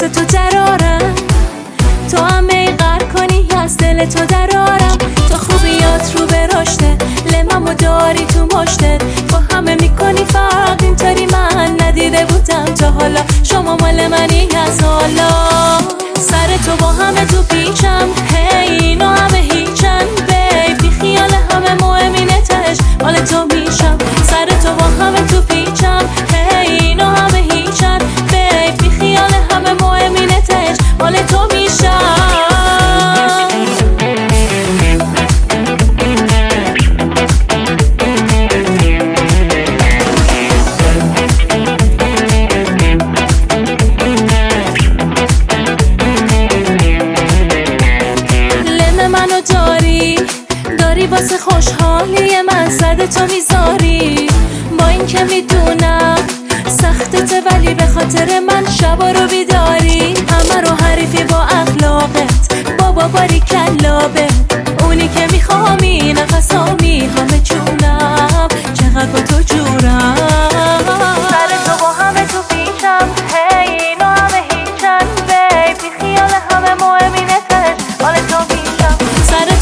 واسه تو درارم، تو هم میقر کنی از دل تو درارم. تو خوبیات رو به رشته، لممو داری تو مشتت، با همه میکنی فرق، اینطوری من ندیده بودم تا حالا. شما مال منی از حالا، سر تو با همه تو پیچم، هی اینا همه هیچن بیب، بی خیال همه مهمینه تش مال تو میشم. سر تو با همه تو پیچم، هی اینا همه هیچن بیب، بی خیال همه مهمینه تش مال تو میشم. داری واسه خوشحالی من صد تو میذاری، با این که میدونم سختته ولی به خاطر من شبا رو بیداری. همه رو حریفی با اخلاقت، بابا باری کلابت، اونی که میخوامی نفسامی همه جونم، چقدر با تو جورم. سر تو با همه تو پیچم، هی اینا همه هیچن بیب، بی خیال همه مهمینه تش مال تو میشم. سر